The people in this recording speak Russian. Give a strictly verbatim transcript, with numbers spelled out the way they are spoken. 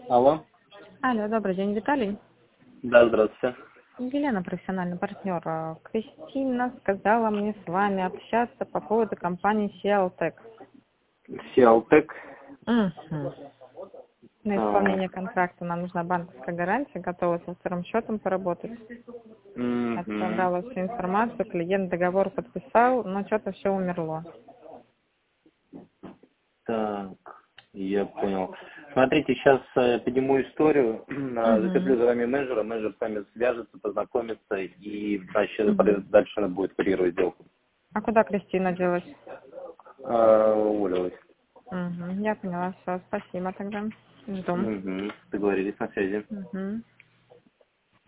Алло. Алло, добрый день, Виталий. Да, здравствуйте. Елена, профессиональный партнер. А, Кристина сказала мне с вами общаться по поводу компании Сиалтек. Сиалтек. Угу. На А, исполнение контракта нам нужна банковская гарантия, готова со вторым счетом поработать. мгм. Отправляла всю информацию, клиент договор подписал, но что-то все умерло. Так, я понял. Смотрите, сейчас э, подниму историю, э, Угу. закреплю за вами менеджера, менеджер с вами свяжется, познакомится и значит, Угу. дальше она будет курировать сделку. А куда Кристина делась? А, уволилась. Угу. Я поняла, все, спасибо тогда. Жду. Угу. Договорились на связи. Угу.